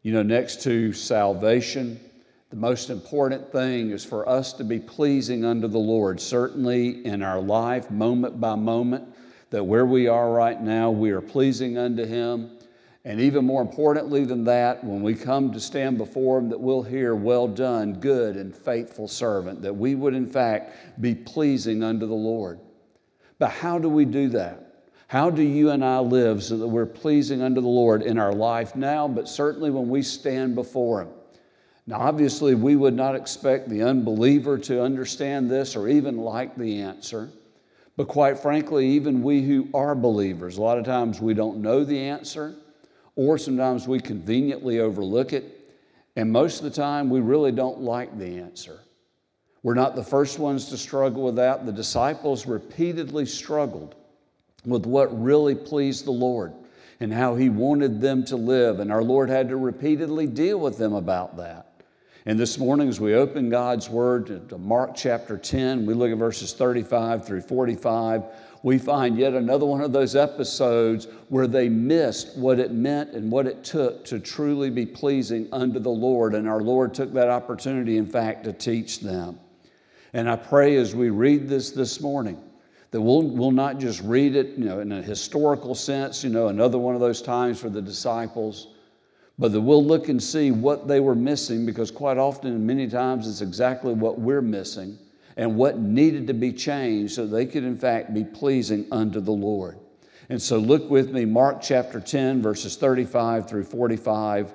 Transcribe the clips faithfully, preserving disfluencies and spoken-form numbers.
You know, next to salvation, the most important thing is for us to be pleasing unto the Lord, certainly in our life, moment by moment, that where we are right now, we are pleasing unto Him. And even more importantly than that, when we come to stand before Him, that we'll hear, well done, good and faithful servant, that we would in fact be pleasing unto the Lord. But how do we do that? How do you and I live so that we're pleasing unto the Lord in our life now, but certainly when we stand before Him? Now, obviously, we would not expect the unbeliever to understand this or even like the answer. But quite frankly, even we who are believers, a lot of times we don't know the answer, or sometimes we conveniently overlook it. And most of the time, we really don't like the answer. We're not the first ones to struggle with that. The disciples repeatedly struggled with what really pleased the Lord and how He wanted them to live. And our Lord had to repeatedly deal with them about that. And this morning, as we open God's Word to Mark chapter ten, we look at verses thirty-five through forty-five, we find yet another one of those episodes where they missed what it meant and what it took to truly be pleasing unto the Lord. And our Lord took that opportunity, in fact, to teach them. And I pray as we read this this morning, that we'll, we'll not just read it, you know, in a historical sense, you know, another one of those times for the disciples, but that we'll look and see what they were missing, because quite often and many times it's exactly what we're missing and what needed to be changed so they could in fact be pleasing unto the Lord. And so look with me, Mark chapter ten, verses thirty-five through forty-five.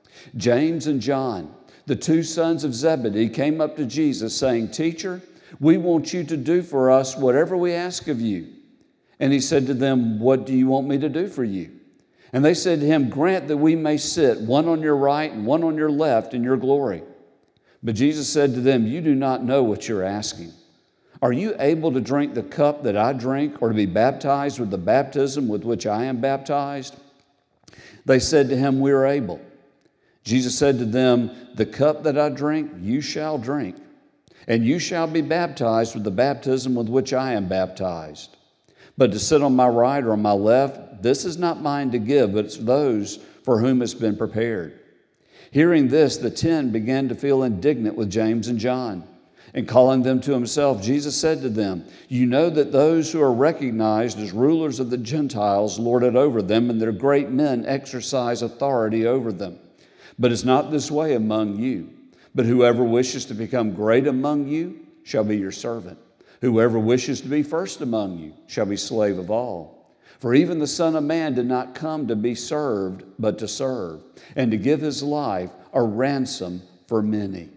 James and John, the two sons of Zebedee, came up to Jesus saying, "Teacher, we want you to do for us whatever we ask of you." And He said to them, "What do you want me to do for you?" And they said to Him, "Grant that we may sit, one on your right and one on your left, in your glory." But Jesus said to them, "You do not know what you're asking. Are you able to drink the cup that I drink, or to be baptized with the baptism with which I am baptized?" They said to Him, "We are able." Jesus said to them, "The cup that I drink, you shall drink, and you shall be baptized with the baptism with which I am baptized. But to sit on my right or on my left, this is not mine to give, but it's those for whom it's been prepared." Hearing this, the ten began to feel indignant with James and John. And calling them to Himself, Jesus said to them, "You know that those who are recognized as rulers of the Gentiles lord it over them, and their great men exercise authority over them. But it's not this way among you. But whoever wishes to become great among you shall be your servant. Whoever wishes to be first among you shall be slave of all. For even the Son of Man did not come to be served, but to serve, and to give His life a ransom for many."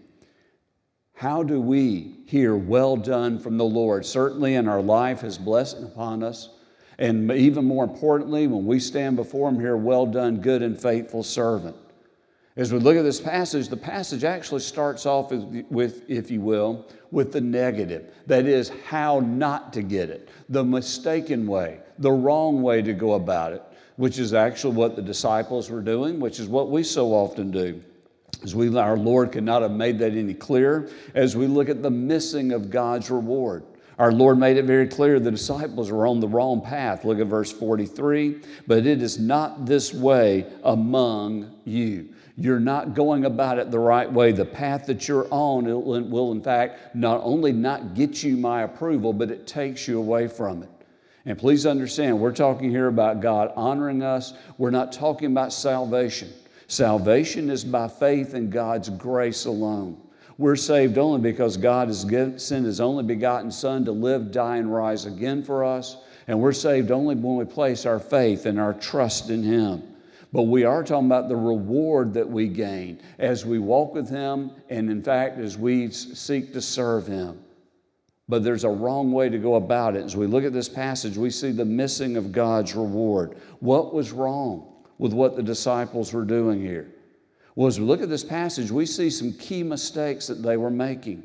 How do we hear "well done" from the Lord? Certainly in our life, His blessing upon us. And even more importantly, when we stand before Him, hear "well done, good and faithful servant." As we look at this passage, the passage actually starts off with, if you will, with the negative. That is, how not to get it, the mistaken way, the wrong way to go about it, which is actually what the disciples were doing, which is what we so often do. As we, our Lord could not have made that any clearer as we look at the missing of God's reward. Our Lord made it very clear the disciples were on the wrong path. Look at verse forty-three. "But it is not this way among you." You're not going about it the right way. The path that you're on it will, in fact, not only not get you my approval, but it takes you away from it. And please understand, we're talking here about God honoring us. We're not talking about salvation. Salvation is by faith in God's grace alone. We're saved only because God has sent His only begotten Son to live, die, and rise again for us. And we're saved only when we place our faith and our trust in Him. But we are talking about the reward that we gain as we walk with Him and, in fact, as we seek to serve Him. But there's a wrong way to go about it. As we look at this passage, we see the missing of God's reward. What was wrong with what the disciples were doing here? Well, as we look at this passage, we see some key mistakes that they were making,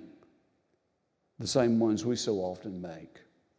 the same ones we so often make.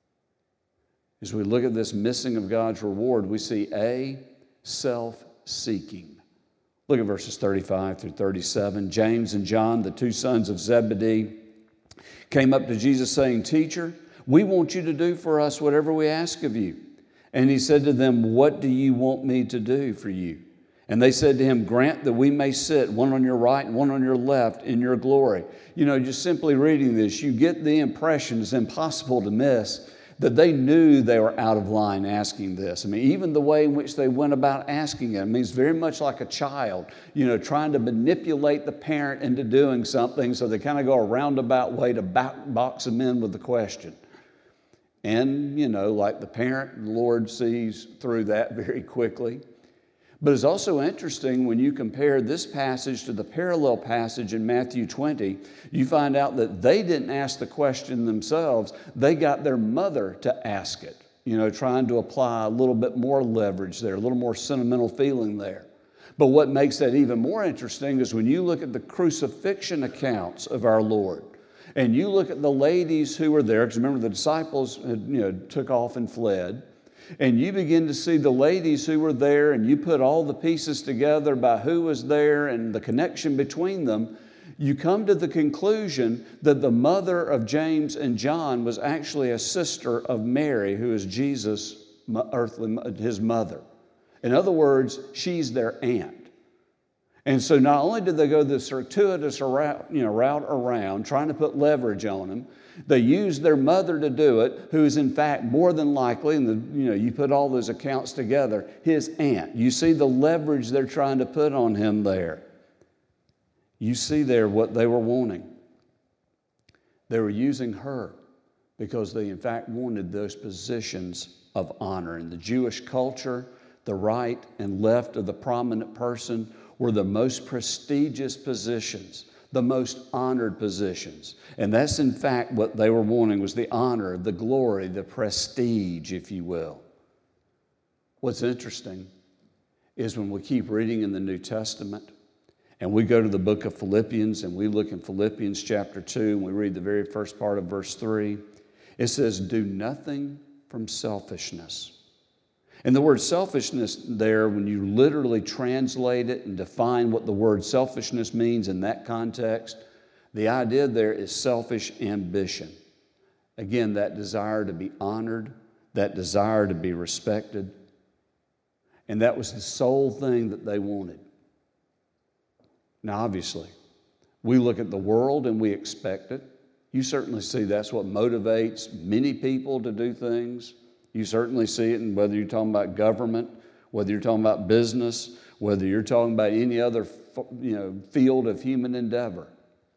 As we look at this missing of God's reward, we see A, self-seeking. Look at verses thirty-five through thirty-seven. James and John, the two sons of Zebedee, came up to Jesus saying, "Teacher, we want you to do for us whatever we ask of you." And He said to them, "What do you want me to do for you?" And they said to him, grant that we may sit, one on your right and one on your left, in your glory. You know, just simply reading this, you get the impression, it's impossible to miss, that they knew they were out of line asking this. I mean, even the way in which they went about asking it, I mean, it's very much like a child, you know, trying to manipulate the parent into doing something, so they kind of go a roundabout way to box them in with the question. And, you know, like the parent, the Lord sees through that very quickly. But it's also interesting when you compare this passage to the parallel passage in Matthew twenty, you find out that they didn't ask the question themselves. They got their mother to ask it, you know, trying to apply a little bit more leverage there, a little more sentimental feeling there. But what makes that even more interesting is when you look at the crucifixion accounts of our Lord, and you look at the ladies who were there, because remember the disciples had, you know, took off and fled, and you begin to see the ladies who were there, and you put all the pieces together by who was there and the connection between them, you come to the conclusion that the mother of James and John was actually a sister of Mary, who is Jesus' earthly, his mother. In other words, she's their aunt. And so not only did they go the circuitous route, you know, route around, trying to put leverage on him, they used their mother to do it, who is in fact more than likely, and the, you know, you put all those accounts together, his aunt. You see the leverage they're trying to put on him there. You see there what they were wanting. They were using her because they in fact wanted those positions of honor. In the Jewish culture, the right and left of the prominent person were the most prestigious positions, the most honored positions. And that's in fact what they were wanting, was the honor, the glory, the prestige, if you will. What's interesting is when we keep reading in the New Testament and we go to the book of Philippians and we look in Philippians chapter two and we read the very first part of verse three, it says, do nothing from selfishness. And the word selfishness there, when you literally translate it and define what the word selfishness means in that context, the idea there is selfish ambition. Again, that desire to be honored, that desire to be respected. And that was the sole thing that they wanted. Now, obviously, we look at the world and we expect it. You certainly see that's what motivates many people to do things. You certainly see it in whether you're talking about government, whether you're talking about business, whether you're talking about any other, you know, field of human endeavor.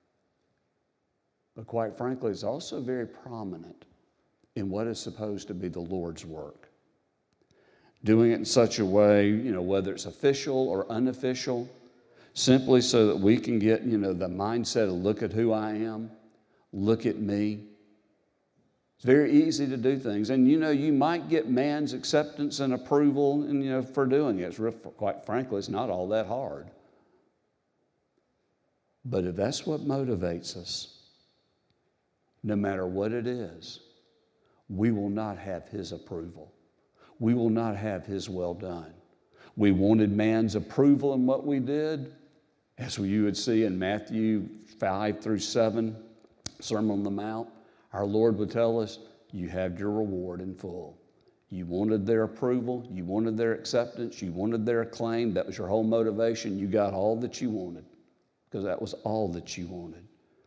But quite frankly, it's also very prominent in what is supposed to be the Lord's work. Doing it in such a way, you know, whether it's official or unofficial, simply so that we can get, you know, the mindset of look at who I am, look at me. It's very easy to do things. And, you know, you might get man's acceptance and approval, and, you know, for doing it. It's real, quite frankly, it's not all that hard. But if that's what motivates us, no matter what it is, we will not have his approval. We will not have his well done. We wanted man's approval in what we did, as you would see in Matthew five through seven, Sermon on the Mount. Our Lord would tell us, you have your reward in full. You wanted their approval, you wanted their acceptance, you wanted their acclaim. That was your whole motivation. You got all that you wanted, because that was all that you wanted.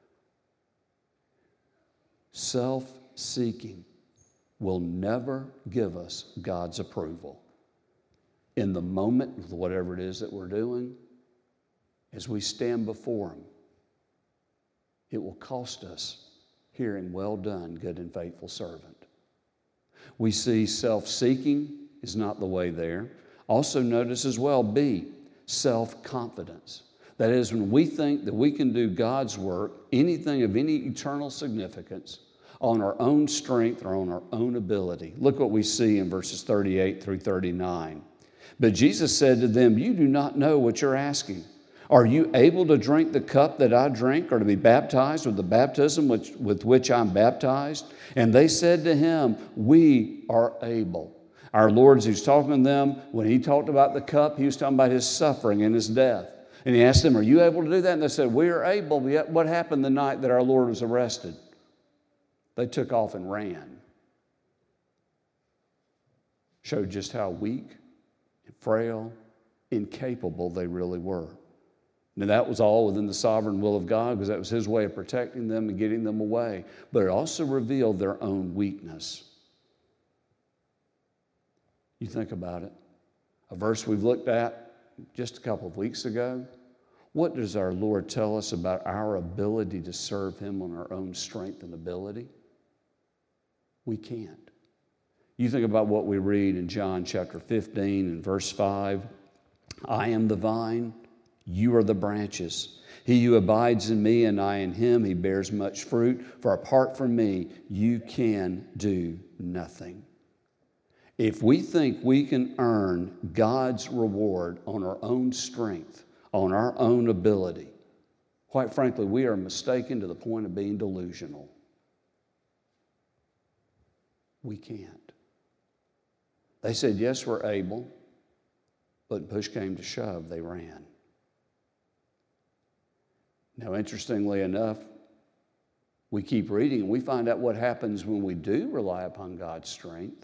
Self-seeking will never give us God's approval. In the moment, whatever it is that we're doing, as we stand before him, it will cost us hearing, well done, good and faithful servant. We see self-seeking is not the way there. Also notice as well, B, self-confidence. That is, when we think that we can do God's work, anything of any eternal significance, on our own strength or on our own ability. Look what we see in verses thirty-eight through thirty-nine. But Jesus said to them, you do not know what you're asking. Are you able to drink the cup that I drink, or to be baptized with the baptism which, with which I'm baptized? And they said to him, we are able. Our Lord, as he's talking to them, when he talked about the cup, he was talking about his suffering and his death. And he asked them, are you able to do that? And they said, we are able. Yet what happened the night that our Lord was arrested? They took off and ran. Showed just how weak and frail incapable they really were. Now, that was all within the sovereign will of God, because that was his way of protecting them and getting them away. But it also revealed their own weakness. You think about it. A verse we've looked at just a couple of weeks ago. What does our Lord tell us about our ability to serve him on our own strength and ability? We can't. You think about what we read in John chapter fifteen and verse five. I am the vine, you are the branches. He who abides in me and I in him, he bears much fruit. For apart from me, you can do nothing. If we think we can earn God's reward on our own strength, on our own ability, quite frankly, we are mistaken to the point of being delusional. We can't. They said, yes, we're able, but push came to shove, they ran. Now, interestingly enough, we keep reading and we find out what happens when we do rely upon God's strength.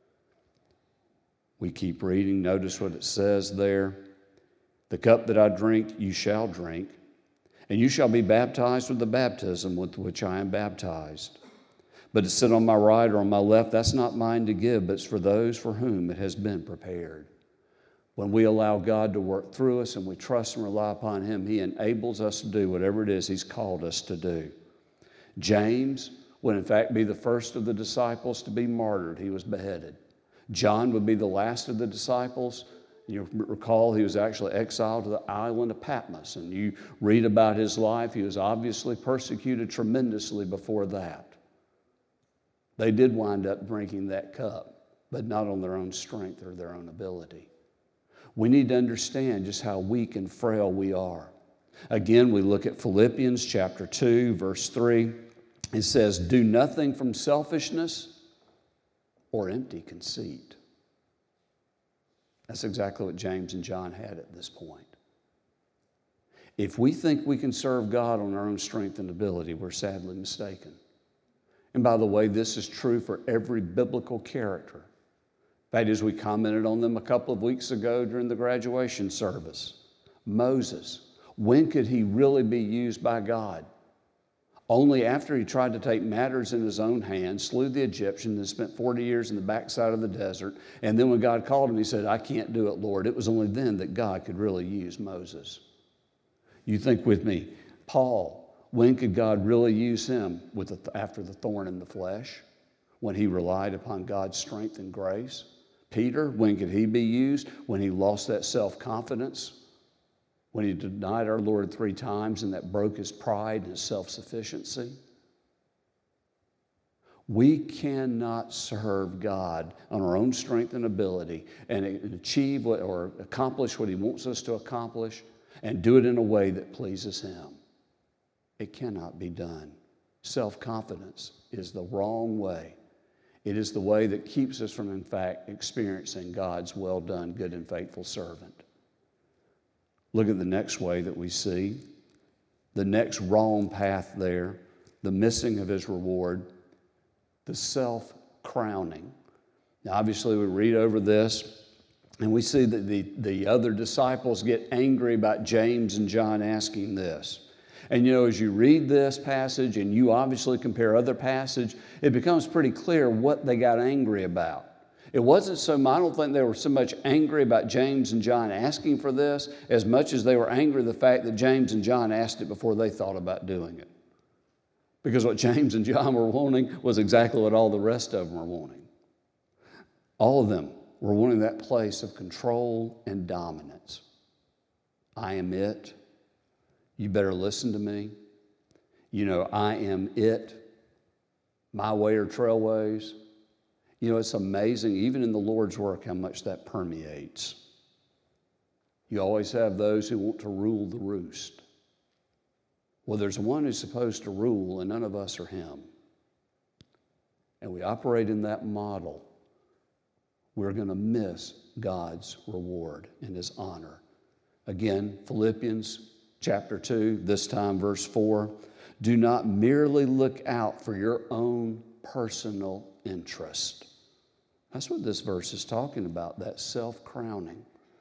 We keep reading. Notice what it says there. The cup that I drink, you shall drink, and you shall be baptized with the baptism with which I am baptized. But to sit on my right or on my left, that's not mine to give, but it's for those for whom it has been prepared. When we allow God to work through us and we trust and rely upon him, he enables us to do whatever it is he's called us to do. James would in fact be the first of the disciples to be martyred. He was beheaded. John would be the last of the disciples. You recall he was actually exiled to the island of Patmos, and you read about his life. He was obviously persecuted tremendously before that. They did wind up drinking that cup, but not on their own strength or their own ability. We need to understand just how weak and frail we are. Again, we look at Philippians chapter two, verse three. It says, do nothing from selfishness or empty conceit. That's exactly what James and John had at this point. If we think we can serve God on our own strength and ability, we're sadly mistaken. And by the way, this is true for every biblical character. In fact, as we commented on them a couple of weeks ago during the graduation service, Moses, when could he really be used by God? Only after he tried to take matters in his own hands, slew the Egyptian, and spent forty years in the backside of the desert. And then when God called him, he said, I can't do it, Lord. It was only then that God could really use Moses. You think with me, Paul, when could God really use him with the, after the thorn in the flesh? When he relied upon God's strength and grace. Peter, when could he be used? When he lost that self-confidence. When he denied our Lord three times and that broke his pride and his self-sufficiency. We cannot serve God on our own strength and ability and achieve what, or accomplish what he wants us to accomplish and do it in a way that pleases him. It cannot be done. Self-confidence is the wrong way. It is the way that keeps us from, in fact, experiencing God's well done, good and faithful servant. Look at the next way that we see, the next wrong path there, the missing of his reward, the self-crowning. Now, obviously, we read over this, and we see that the, the other disciples get angry about James and John asking this. And, you know, as you read this passage, and you obviously compare other passages, it becomes pretty clear what they got angry about. It wasn't so, I don't think they were so much angry about James and John asking for this as much as they were angry at the fact that James and John asked it before they thought about doing it. Because what James and John were wanting was exactly what all the rest of them were wanting. All of them were wanting that place of control and dominance. I am it. You better listen to me. You know, I am it. My way or trailways. You know, it's amazing, even in the Lord's work, how much that permeates. You always have those who want to rule the roost. Well, there's one who's supposed to rule, and none of us are him. And we operate in that model. We're going to miss God's reward and his honor. Again, Philippians chapter two, this time verse four. Do not merely look out for your own personal interest. That's what this verse is talking about, that self-crowning.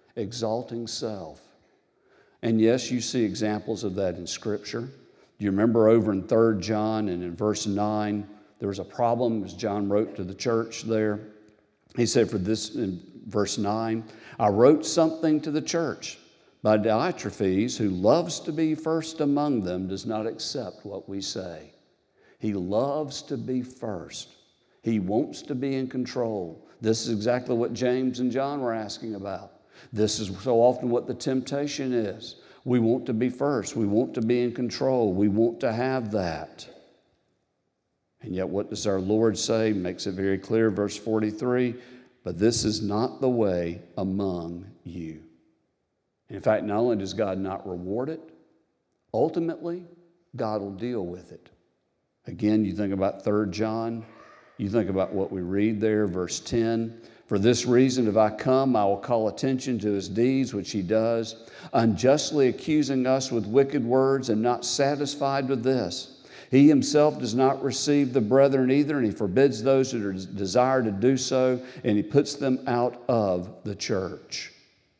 exalting self. And yes, you see examples of that in Scripture. Do you remember over in Third John and in verse nine, there was a problem as John wrote to the church there. He said for this, in verse nine, I wrote something to the church, but Diotrephes, who loves to be first among them, does not accept what we say. He loves to be first. He wants to be in control. This is exactly what James and John were asking about. This is so often what the temptation is. We want to be first. We want to be in control. We want to have that. And yet what does our Lord say? Makes it very clear, verse forty-three, but this is not the way among you. In fact, not only does God not reward it, ultimately, God will deal with it. Again, you think about Third John, you think about what we read there, verse ten. For this reason, if I come, I will call attention to his deeds, which he does, unjustly accusing us with wicked words and not satisfied with this. He himself does not receive the brethren either, and he forbids those who desire to do so, and he puts them out of the church.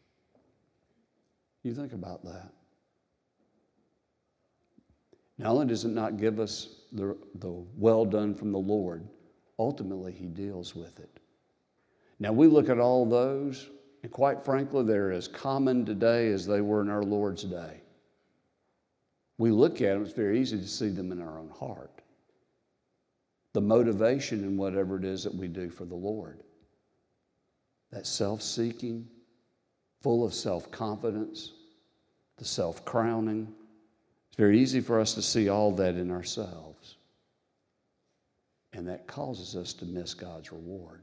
You think about that. Not only does it not give us the, the well done from the Lord, ultimately he deals with it. Now we look at all those, and quite frankly, they're as common today as they were in our Lord's day. We look at them, it's very easy to see them in our own heart. The motivation in whatever it is that we do for the Lord. That self-seeking, full of self-confidence, the self-crowning. It's very easy for us to see all that in ourselves. And that causes us to miss God's reward.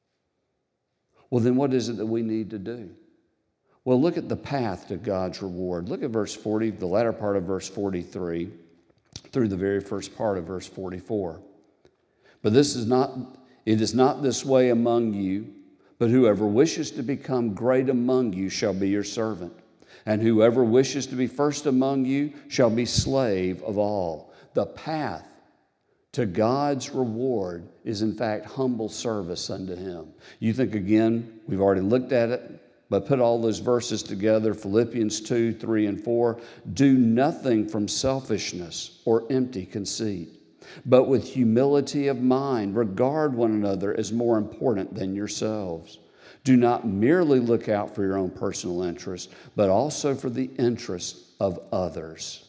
Well, then what is it that we need to do? Well, look at the path to God's reward. Look at verse forty, the latter part of verse forty-three, through the very first part of verse forty-four. But this is not, it is not this way among you, but whoever wishes to become great among you shall be your servant. And whoever wishes to be first among you shall be slave of all. The path to God's reward is in fact humble service unto him. You think again, we've already looked at it, but put all those verses together, Philippians two, three, and four. Do nothing from selfishness or empty conceit, but with humility of mind, regard one another as more important than yourselves. Do not merely look out for your own personal interest, but also for the interest of others.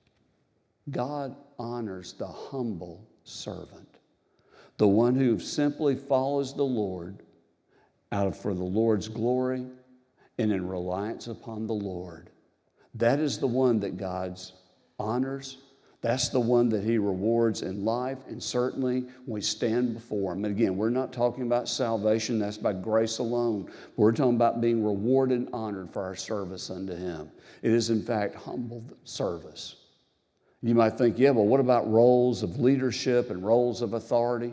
God honors the humble servant, the one who simply follows the Lord out of for the Lord's glory and in reliance upon the Lord. That is the one that God honors. That's the one that he rewards in life, and certainly when we stand before him. And again, we're not talking about salvation. That's by grace alone. We're talking about being rewarded and honored for our service unto him. It is in fact humble service. You might think, yeah, but what about roles of leadership and roles of authority?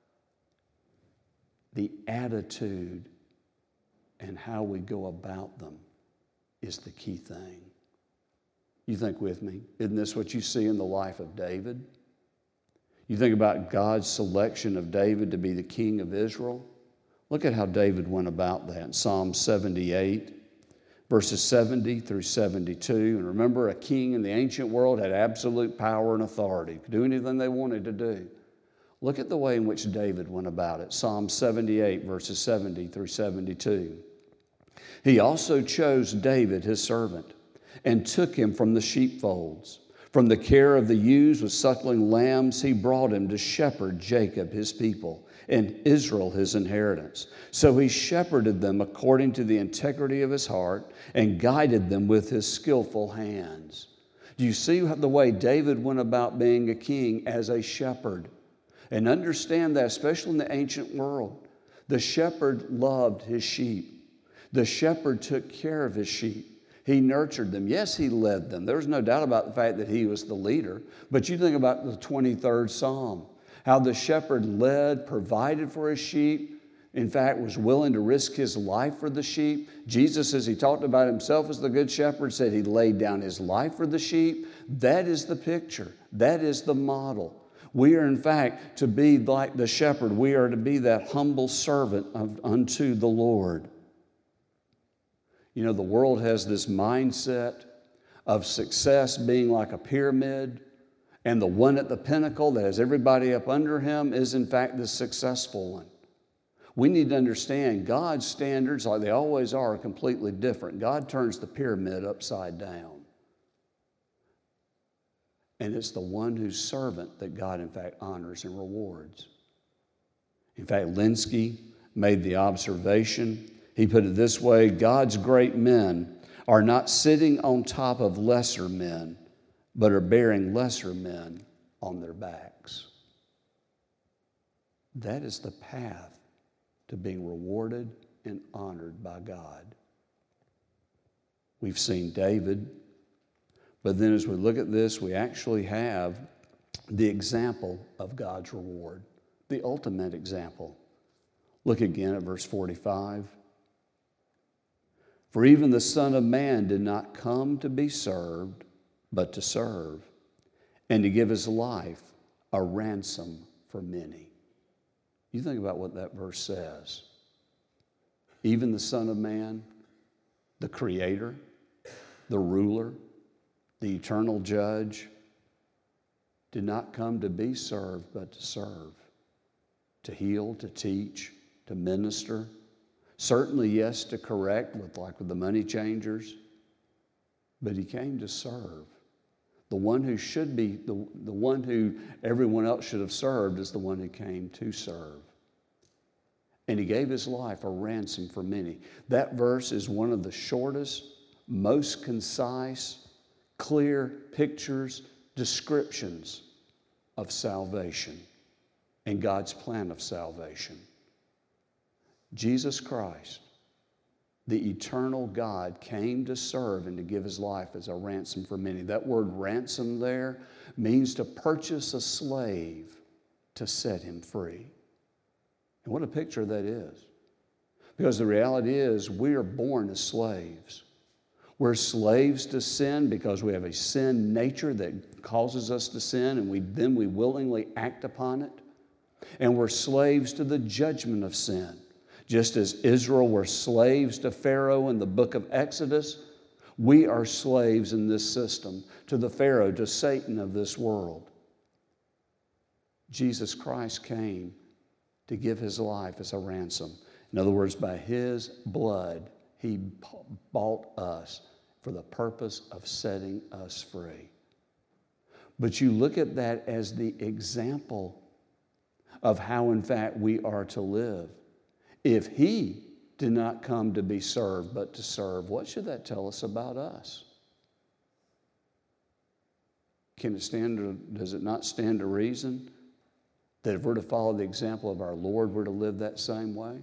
The attitude and how we go about them is the key thing. You think with me, isn't this what you see in the life of David? You think about God's selection of David to be the king of Israel. Look at how David went about that in Psalm seventy-eight. Verses seventy through seventy-two. And remember, a king in the ancient world had absolute power and authority, could do anything they wanted to do. Look at the way in which David went about it. Psalm seventy-eight, verses seventy through seventy-two. He also chose David, his servant, and took him from the sheepfolds. From the care of the ewes with suckling lambs, he brought him to shepherd Jacob, his people, and Israel, his inheritance. So he shepherded them according to the integrity of his heart and guided them with his skillful hands. Do you see the way David went about being a king as a shepherd? And understand that, especially in the ancient world, the shepherd loved his sheep. The shepherd took care of his sheep. He nurtured them. Yes, he led them. There's no doubt about the fact that he was the leader. But you think about the twenty-third Psalm, how the shepherd led, provided for his sheep, in fact, was willing to risk his life for the sheep. Jesus, as he talked about himself as the good shepherd, said he laid down his life for the sheep. That is the picture. That is the model. We are, in fact, to be like the shepherd. We are to be that humble servant of, unto the Lord. You know, the world has this mindset of success being like a pyramid, and the one at the pinnacle that has everybody up under him is in fact the successful one. We need to understand God's standards, like they always are, are completely different. God turns the pyramid upside down. And it's the one who's servant that God in fact honors and rewards. In fact, Linsky made the observation, he put it this way: God's great men are not sitting on top of lesser men, but are bearing lesser men on their backs. That is the path to being rewarded and honored by God. We've seen David, but then as we look at this, we actually have the example of God's reward, the ultimate example. Look again at verse forty-five. For even the Son of Man did not come to be served, but to serve, and to give his life a ransom for many. You think about what that verse says. Even the Son of Man, the Creator, the ruler, the eternal judge, did not come to be served, but to serve, to heal, to teach, to minister. Certainly, yes, to correct, with, like with the money changers, but he came to serve. The one who should be, the, the one who everyone else should have served is the one who came to serve. And he gave his life a ransom for many. That verse is one of the shortest, most concise, clear pictures, descriptions of salvation and God's plan of salvation. Jesus Christ, the eternal God, came to serve and to give his life as a ransom for many. That word ransom there means to purchase a slave to set him free. And what a picture that is. Because the reality is we are born as slaves. We're slaves to sin because we have a sin nature that causes us to sin, and we then we willingly act upon it. And we're slaves to the judgment of sin. Just as Israel were slaves to Pharaoh in the book of Exodus, we are slaves in this system to the Pharaoh, to Satan of this world. Jesus Christ came to give his life as a ransom. In other words, by his blood, he bought us for the purpose of setting us free. But you look at that as the example of how, in fact, we are to live. If he did not come to be served, but to serve, what should that tell us about us? Can it stand to, does it not stand to reason that if we're to follow the example of our Lord, we're to live that same way?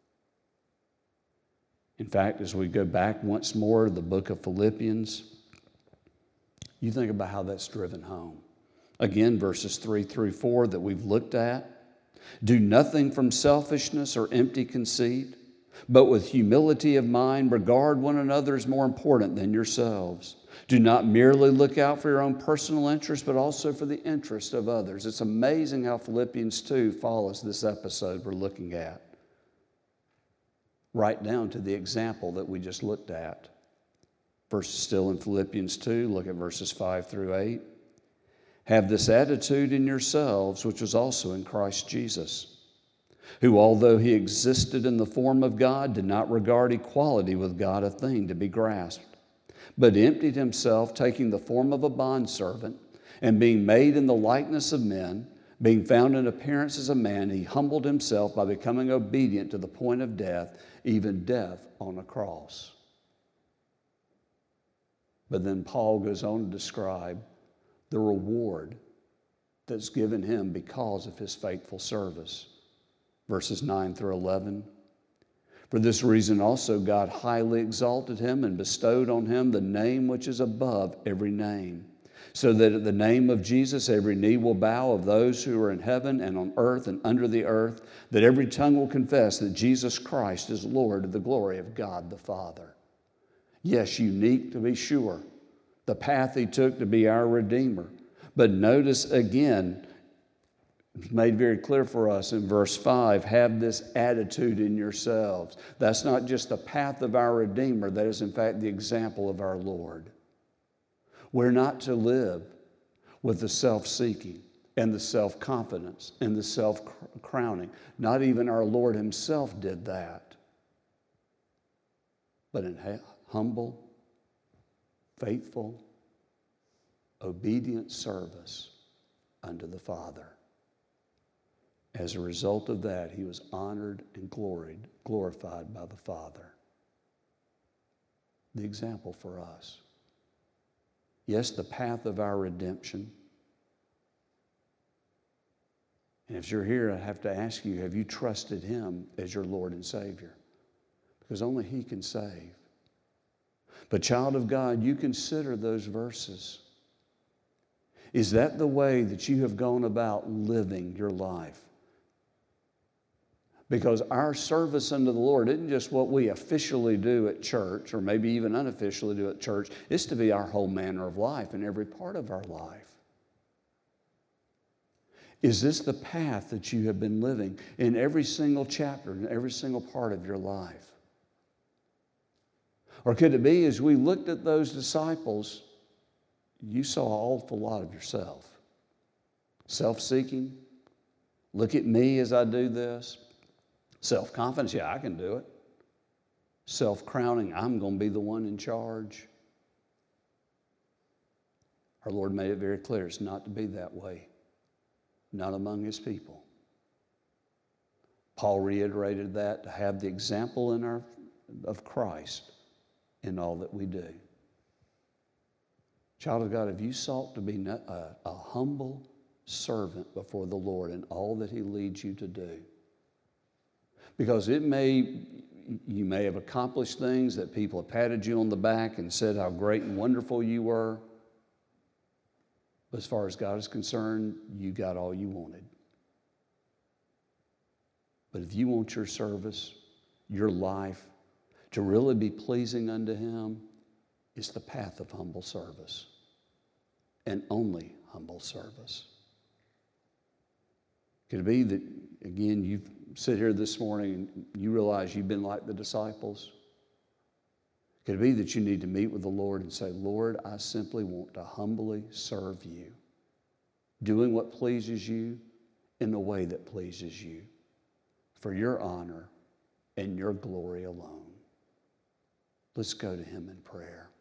In fact, as we go back once more to the book of Philippians, you think about how that's driven home. Again, verses three through four that we've looked at. Do nothing from selfishness or empty conceit, but with humility of mind regard one another as more important than yourselves. Do not merely look out for your own personal interest, but also for the interest of others. It's amazing how Philippians two follows this episode we're looking at, right down to the example that we just looked at. Verse still in Philippians two, look at verses five through eight. Have this attitude in yourselves, which was also in Christ Jesus, who, although he existed in the form of God, did not regard equality with God a thing to be grasped, but emptied himself, taking the form of a bondservant, and being made in the likeness of men, being found in appearance as a man, he humbled himself by becoming obedient to the point of death, even death on a cross. But then Paul goes on to describe the reward that's given him because of his faithful service. Verses nine through eleven. For this reason also God highly exalted him and bestowed on him the name which is above every name, so that at the name of Jesus every knee will bow, of those who are in heaven and on earth and under the earth, that every tongue will confess that Jesus Christ is Lord, to the glory of God the Father. Yes, unique to be sure, the path he took to be our Redeemer. But notice again, It's made very clear for us in verse five, have this attitude in yourselves. That's not just the path of our Redeemer, that is in fact the example of our Lord. We're not to live with the self-seeking and the self-confidence and the self-crowning. Not even our Lord himself did that. But in humble, faithful, obedient service unto the Father. As a result of that, he was honored and gloried, glorified by the Father. The example for us. Yes, the path of our redemption. And if you're here, I have to ask you, have you trusted him as your Lord and Savior? Because only he can save. But child of God, you consider those verses. Is that the way that you have gone about living your life? Because our service unto the Lord isn't just what we officially do at church, or maybe even unofficially do at church. It's to be our whole manner of life in every part of our life. Is this the path that you have been living in every single chapter, in every single part of your life? Or could it be, as we looked at those disciples, you saw an awful lot of yourself? Self-seeking, look at me as I do this. Self-confidence, yeah, I can do it. Self-crowning, I'm going to be the one in charge. Our Lord made it very clear it's not to be that way, not among his people. Paul reiterated that, to have the example in our, of Christ in all that we do. Child of God, have you sought to be a, a humble servant before the Lord in all that he leads you to do? Because it may, you may have accomplished things that people have patted you on the back and said how great and wonderful you were. But as far as God is concerned, you got all you wanted. But if you want your service, your life, to really be pleasing unto him, it's the path of humble service. And only humble service. Could it be that, again, you sit here this morning and you realize you've been like the disciples? Could it be that you need to meet with the Lord and say, Lord, I simply want to humbly serve you, doing what pleases you in the way that pleases you, for your honor and your glory alone. Let's go to him in prayer.